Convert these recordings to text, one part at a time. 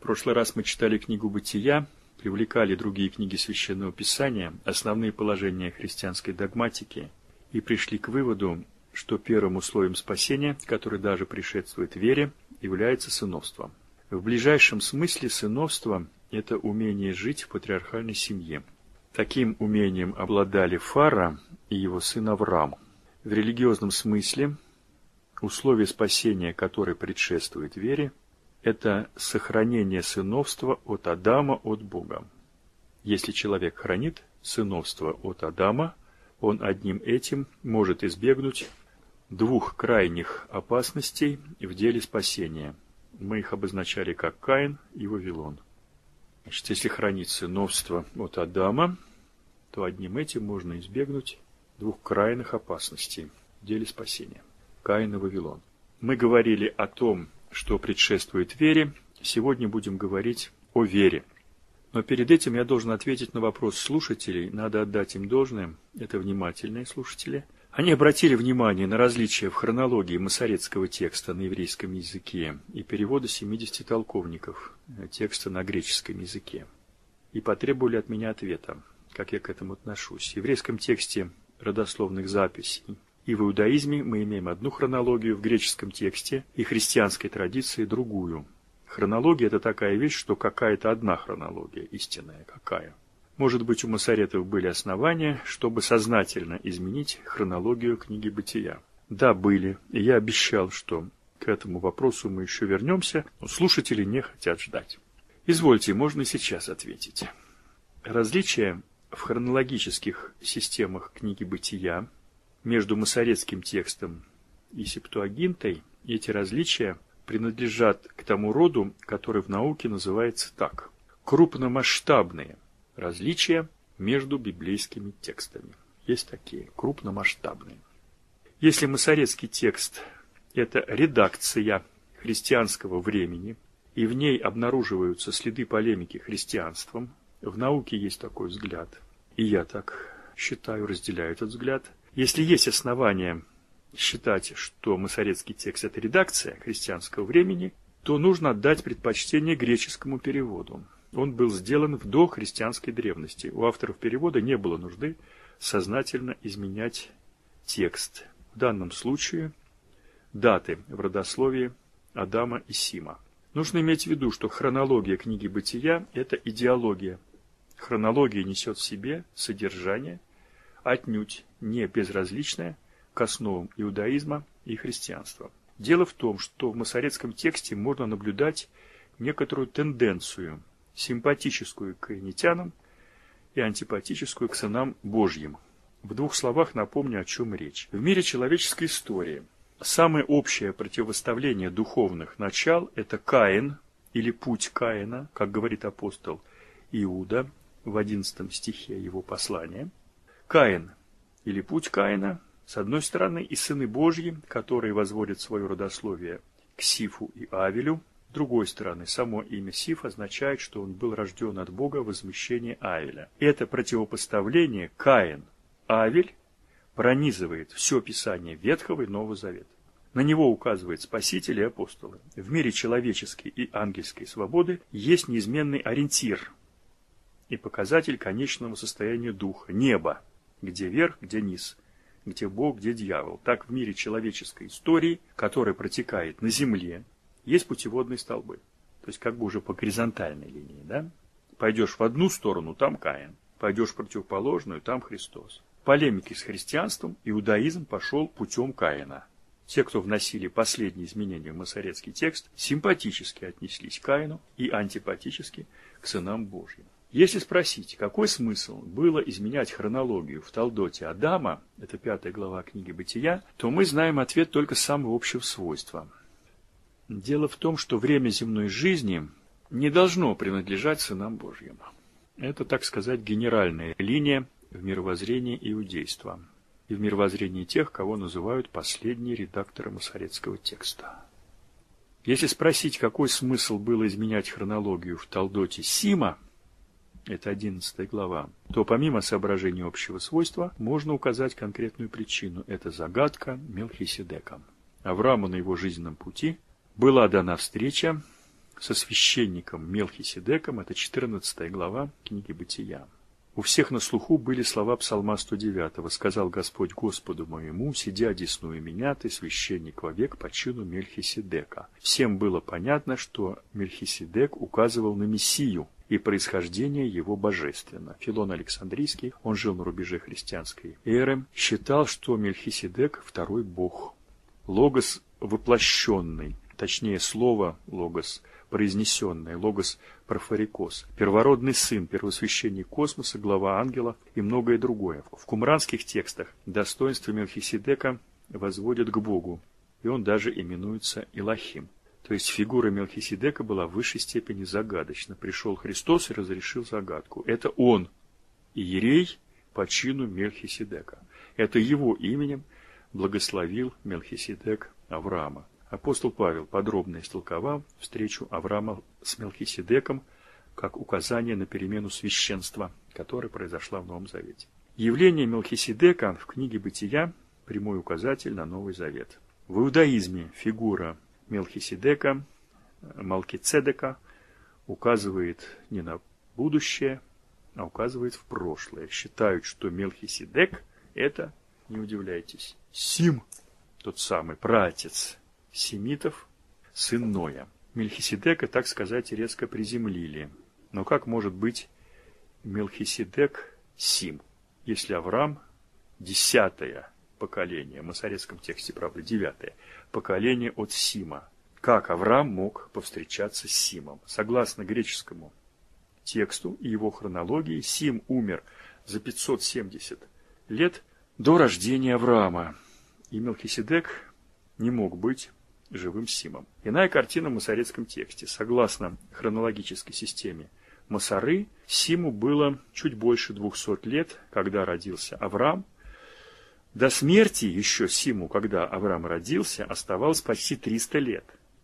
прошлый раз мы читали книгу «Бытия», привлекали другие книги Священного Писания, основные положения христианской догматики, и пришли к выводу, что первым условием спасения, который даже предшествует вере, является сыновство. В ближайшем смысле сыновство – это умение жить в патриархальной семье. Таким умением обладали Фара и его сын Авраам. В религиозном смысле условие спасения, которое предшествует вере, это сохранение сыновства от Адама от Бога. Если человек хранит сыновство от Адама, он одним этим может избегнуть двух крайних опасностей в деле спасения. Мы их обозначали как Каин и Вавилон. Значит, если хранить сыновство от Адама, то одним этим можно избегнуть двух крайних опасностей в деле спасения. Каин и Вавилон. Мы говорили о том, что предшествует вере. Сегодня будем говорить о вере. Но перед этим я должен ответить на вопрос слушателей. Надо отдать им должное. Это внимательные слушатели. Они обратили внимание на различия в хронологии масоретского текста на еврейском языке и перевода 70 толковников текста на греческом языке. И потребовали от меня ответа, как я к этому отношусь. В еврейском тексте родословных записей и в иудаизме мы имеем одну хронологию, в греческом тексте и христианской традиции другую. Хронология – это такая вещь, что какая-то одна хронология, истинная какая. Может быть, у масоретов были основания, чтобы сознательно изменить хронологию книги «Бытия». Да, были, и я обещал, что к этому вопросу мы еще вернемся, но слушатели не хотят ждать. Извольте, можно и сейчас ответить. Различия в хронологических системах книги «Бытия» между масоретским текстом и Септуагинтой, эти различия принадлежат к тому роду, который в науке называется так: крупномасштабные различия между библейскими текстами. Есть такие, крупномасштабные. Если масоретский текст – это редакция христианского времени, и в ней обнаруживаются следы полемики христианством, в науке есть такой взгляд, и я так считаю, разделяю этот взгляд. Если есть основания считать, что масоретский текст – это редакция христианского времени, то нужно отдать предпочтение греческому переводу. Он был сделан в дохристианской древности. У авторов перевода не было нужды сознательно изменять текст. В данном случае даты в родословии Адама и Сима. Нужно иметь в виду, что хронология книги «Бытия» – это идеология. Хронология несет в себе содержание, отнюдь не безразличное к основам иудаизма и христианства. Дело в том, что в масоретском тексте можно наблюдать некоторую тенденцию, симпатическую к инопланетянам и антипатическую к сынам Божьим. В двух словах напомню, о чем речь. В мире человеческой истории самое общее противоставление духовных начал – это Каин, или путь Каина, как говорит апостол Иуда в 11 стихе его послания. Каин, или путь Каина, с одной стороны, и сыны Божьи, которые возводят свое родословие к Сифу и Авелю. С другой стороны, само имя Сиф означает, что он был рожден от Бога в возмещении Авеля. Это противопоставление Каин-Авель пронизывает все Писание Ветхого и Нового Завета. На него указывают спасители и апостолы. В мире человеческой и ангельской свободы есть неизменный ориентир и показатель конечного состояния духа – небо, где верх, где низ, где Бог, где дьявол. Так в мире человеческой истории, которая протекает на земле, есть путеводные столбы. То есть как бы уже по горизонтальной линии. Да? Пойдешь в одну сторону, там Каин. Пойдешь в противоположную, там Христос. В полемике с христианством иудаизм пошел путем Каина. Те, кто вносили последние изменения в масоретский текст, симпатически отнеслись к Каину и антипатически к сынам Божьим. Если спросить, какой смысл было изменять хронологию в Талдоте Адама, это 5 глава книги «Бытия», то мы знаем ответ только самого общего свойства. Дело в том, что время земной жизни не должно принадлежать сынам Божьим. Это, так сказать, генеральная линия в мировоззрении иудейства и в мировоззрении тех, кого называют последние редакторы масоретского текста. Если спросить, какой смысл было изменять хронологию в Талдоте Сима, это 11 глава, то помимо соображений общего свойства можно указать конкретную причину. Это загадка Мелхиседека. Аврааму на его жизненном пути была дана встреча, со священником Мелхиседеком, это 14 глава книги Бытия. У всех на слуху были слова Псалма 109. «Сказал Господь Господу моему, сиди одесную меня, ты священник вовек по чину Мелхиседека». Всем было понятно, что Мелхиседек указывал на Мессию, и происхождение его божественно. Филон Александрийский, он жил на рубеже христианской эры, считал, что Мелхиседек – второй бог. Логос воплощенный, точнее слово логос произнесенное, логос профорикос, первородный сын, первосвященник космоса, глава ангелов и многое другое. В кумранских текстах достоинство Мелхиседека возводят к Богу, и он даже именуется Илохим. То есть фигура Мелхиседека была в высшей степени загадочна. Пришел Христос и разрешил загадку. Это он, иерей по чину Мелхиседека. Это его именем благословил Мелхиседек Авраама. Апостол Павел подробно истолковал встречу Авраама с Мелхиседеком как указание на перемену священства, которая произошла в Новом Завете. Явление Мелхиседека в книге Бытия – прямой указатель на Новый Завет. В иудаизме фигура Мелхиседека, Малкицедека, указывает не на будущее, а указывает в прошлое. Считают, что Мелхиседек – это, не удивляйтесь, Сим, тот самый праотец семитов, сын Ноя. Мелхиседека, так сказать, резко приземлили. Но как может быть Мелхиседек Сим, если Авраам – 10-е поколение, в масоретском тексте, правда, 9-е поколение от Сима? Как Авраам мог повстречаться с Симом? Согласно греческому тексту и его хронологии, Сим умер за 570 лет до рождения Авраама, и Мелхиседек не мог быть живым Симом. Иная картина в масоретском тексте. Согласно хронологической системе Масоры, Симу было чуть больше 200 лет, когда родился Авраам. До смерти еще Симу, когда Авраам родился, оставалось почти 300 лет.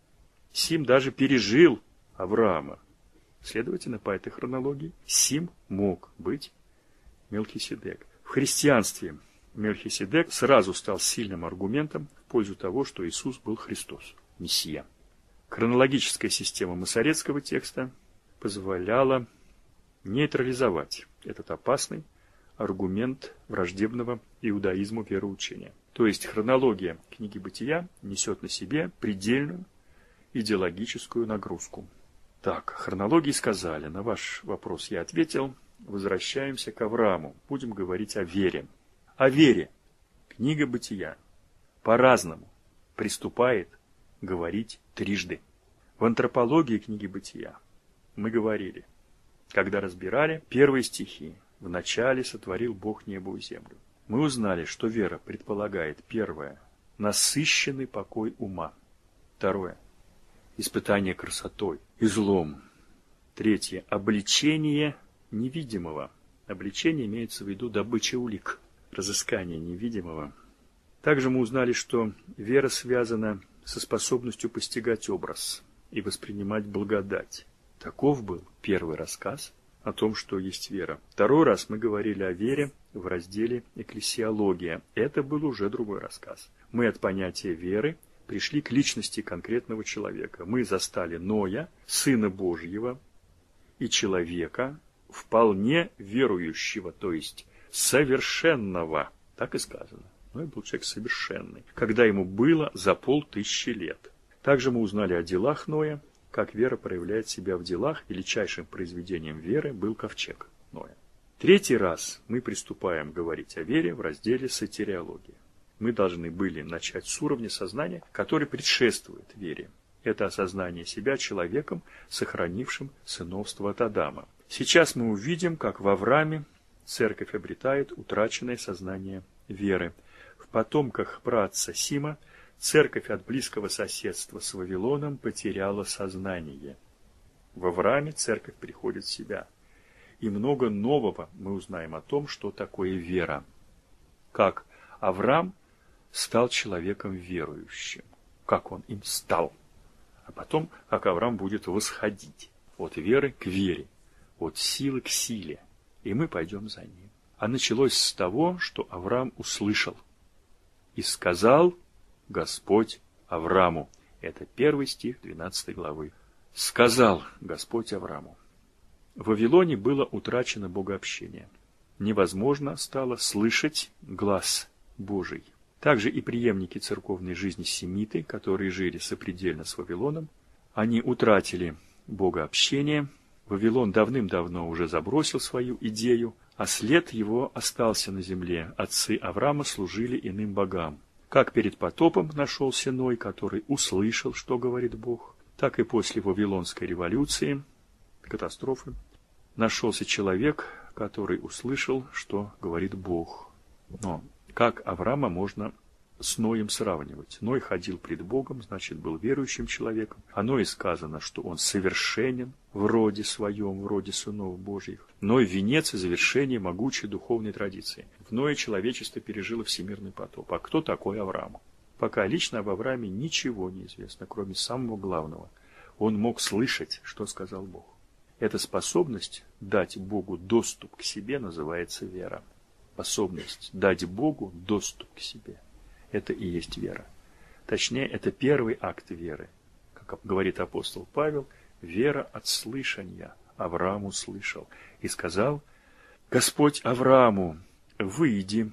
Сим даже пережил Авраама. Следовательно, по этой хронологии Сим мог быть Мелхиседек. В христианстве Мелхиседек сразу стал сильным аргументом в пользу того, что Иисус был Христос, Мессия. Хронологическая система масоретского текста позволяла нейтрализовать этот опасный аргумент враждебного иудаизму вероучения. То есть хронология книги Бытия несет на себе предельную идеологическую нагрузку. Так, хронологии сказали, на ваш вопрос я ответил. Возвращаемся к Аврааму. Будем говорить о вере. О вере книга Бытия по-разному приступает говорить трижды. В антропологии книги Бытия мы говорили, когда разбирали первые стихи: «Вначале сотворил Бог небо и землю». Мы узнали, что вера предполагает: первое – насыщенный покой ума, второе – испытание красотой и злом, третье – обличение невидимого. Обличение имеется в виду добыча улик, разыскание невидимого. Также мы узнали, что вера связана со способностью постигать образ и воспринимать благодать. Таков был первый рассказ о том, что есть вера. Второй раз мы говорили о вере в разделе «Экклесиология». Это был уже другой рассказ. Мы от понятия веры пришли к личности конкретного человека. Мы застали Ноя, Сына Божьего, и человека, вполне верующего, то есть совершенного. Так и сказано. Ной был человек совершенный, когда ему было за 500 лет. Также мы узнали о делах Ноя, как вера проявляет себя в делах, и величайшим произведением веры был ковчег Ноя. Третий раз мы приступаем говорить о вере в разделе «Сотириология». Мы должны были начать с уровня сознания, который предшествует вере. Это осознание себя человеком, сохранившим сыновство от Адама. Сейчас мы увидим, как в Аврааме церковь обретает утраченное сознание веры. В потомках праотца Сима церковь от близкого соседства с Вавилоном потеряла сознание. В Аврааме церковь приходит в себя. И много нового мы узнаем о том, что такое вера. Как Авраам стал человеком верующим. Как он им стал. А потом, как Авраам будет восходить от веры к вере, от силы к силе. И мы пойдем за ним. А началось с того, что Авраам услышал. «И сказал Господь Аврааму». Это 1 стих 12 главы Сказал Господь Аврааму: в Вавилоне было утрачено богообщение. Невозможно стало слышать глас Божий. Также и преемники церковной жизни семиты, которые жили сопредельно с Вавилоном, они утратили богообщение. Вавилон давным-давно уже забросил свою идею, а след его остался на земле. Отцы Авраама служили иным богам. Как перед потопом нашелся Ной, который услышал, что говорит Бог, так и после Вавилонской революции, катастрофы, нашелся человек, который услышал, что говорит Бог. Но как Авраама можно с Ноем сравнивать? Ной ходил пред Богом, значит, был верующим человеком. О Ное сказано, что он совершенен в роде своем, в роде сынов Божьих. Ной – венец и завершение могучей духовной традиции. В Ное человечество пережило всемирный потоп. А кто такой Авраам? Пока лично об Аврааме ничего не известно, кроме самого главного. Он мог слышать, что сказал Бог. Эта способность дать Богу доступ к себе называется вера. Способность дать Богу доступ к себе. Это и есть вера. Точнее, это первый акт веры. Как говорит апостол Павел, вера от слышания. Авраам услышал и сказал: Господь Аврааму: выйди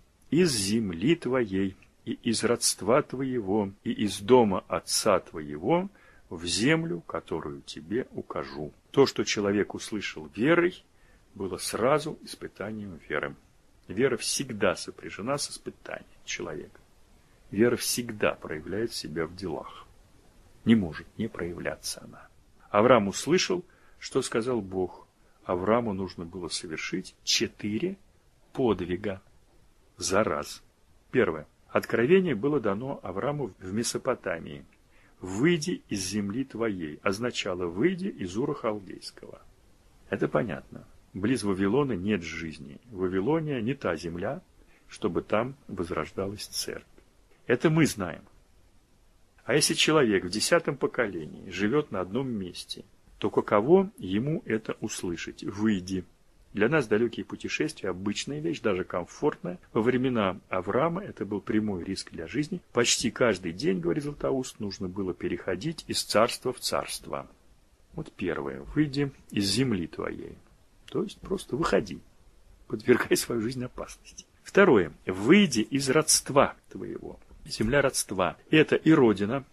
из земли твоей и из родства твоего и из дома отца твоего в землю, которую тебе укажу. То, что человек услышал верой, было сразу испытанием веры. Вера всегда сопряжена с испытанием человека. Вера всегда проявляет себя в делах. Не может не проявляться она. Авраам услышал, что сказал Бог. Аврааму нужно было совершить 4 подвига за раз. Первое. Откровение было дано Аврааму в Месопотамии. «Выйди из земли твоей» означало «выйди из Ура Халдейского». Это понятно. Близ Вавилона нет жизни. Вавилония не та земля, чтобы там возрождалась церковь. Это мы знаем. А если человек в 10-м поколении живет на одном месте, то каково ему это услышать? «Выйди». Для нас далекие путешествия – обычная вещь, даже комфортная. Во времена Авраама это был прямой риск для жизни. Почти каждый день, говорит Златоуст, нужно было переходить из царства в царство. Вот первое. «Выйди из земли твоей». То есть просто выходи, подвергай свою жизнь опасности. Второе. «Выйди из родства твоего». Земля родства – это и родина,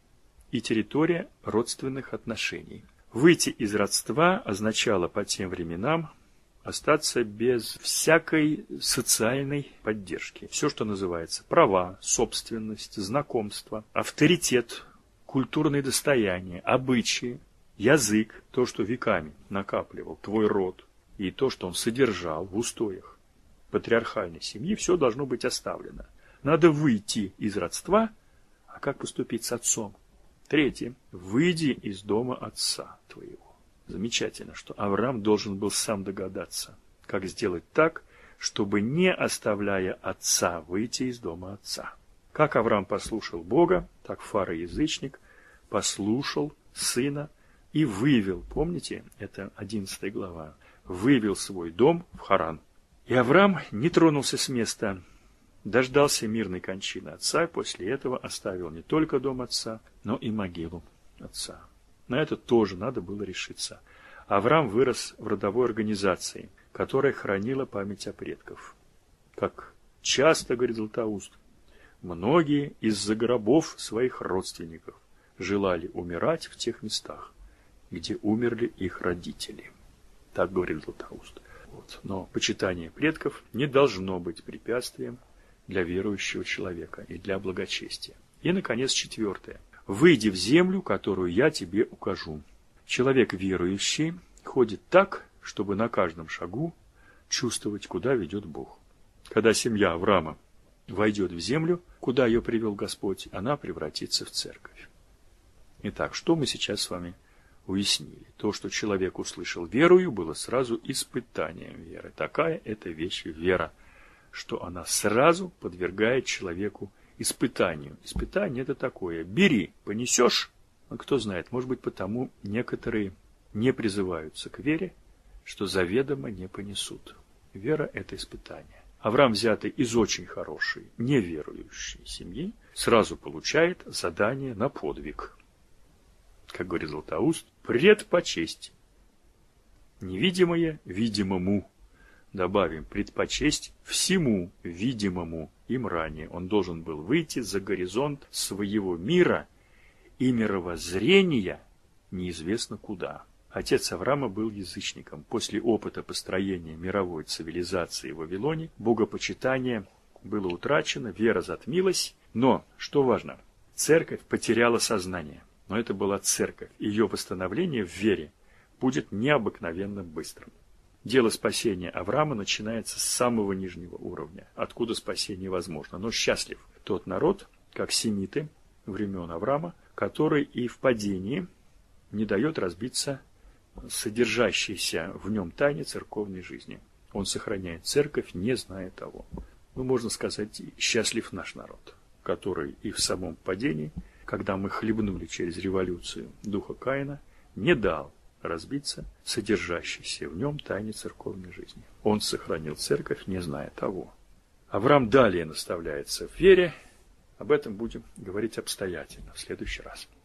и территория родственных отношений. Выйти из родства означало по тем временам остаться без всякой социальной поддержки. Все, что называется права, собственность, знакомство, авторитет, культурные достояния, обычаи, язык, то, что веками накапливал твой род, и то, что он содержал в устоях патриархальной семьи, все должно быть оставлено. Надо выйти из родства, а как поступить с отцом? Третье. Выйди из дома отца твоего. Замечательно, что Авраам должен был сам догадаться, как сделать так, чтобы, не оставляя отца, выйти из дома отца. Как Авраам послушал Бога, так фараоязычник послушал сына и вывел, помните, это 11 глава, вывел свой дом в Харан. И Авраам не тронулся с места, дождался мирной кончины отца, и после этого оставил не только дом отца, но и могилу отца. На это тоже надо было решиться. Авраам вырос в родовой организации, которая хранила память о предках. Как часто, говорит Златоуст, многие из-за гробов своих родственников желали умирать в тех местах, где умерли их родители. Так говорит Златоуст. Вот. Но почитание предков не должно быть препятствием для верующего человека и для благочестия. И, наконец, 4. «Выйди в землю, которую я тебе укажу». Человек верующий ходит так, чтобы на каждом шагу чувствовать, куда ведет Бог. Когда семья Авраама войдет в землю, куда ее привел Господь, она превратится в церковь. Итак, что мы сейчас с вами уяснили? То, что человек услышал верою, было сразу испытанием веры. Такая это вещь вера, что она сразу подвергает человеку испытанию. Испытание это такое: бери, понесешь. А кто знает, может быть, потому некоторые не призываются к вере, что заведомо не понесут. Вера это испытание. Авраам, взятый из очень хорошей, неверующей семьи, сразу получает задание на подвиг. как говорит Златоуст, предпочесть. Невидимое видимому. Добавим, предпочесть всему видимому им ранее. Он должен был выйти за горизонт своего мира и мировоззрения неизвестно куда. Отец Авраама был язычником. После опыта построения мировой цивилизации в Вавилоне богопочитание было утрачено, вера затмилась. Но, что важно, церковь потеряла сознание. Но это была церковь. Ее восстановление в вере будет необыкновенно быстрым. Дело спасения Авраама начинается с самого нижнего уровня, откуда спасение возможно. Но счастлив тот народ, как семиты времен Авраама, который и в падении не дает разбиться содержащейся в нем тайне церковной жизни. Он сохраняет церковь, не зная того. Ну, можно сказать, счастлив наш народ, который и в самом падении, когда мы хлебнули через революцию духа Каина, не дал разбиться содержащейся в нем тайне церковной жизни. Он сохранил церковь, не зная того. Авраам далее наставляется в вере. Об этом будем говорить обстоятельно в следующий раз.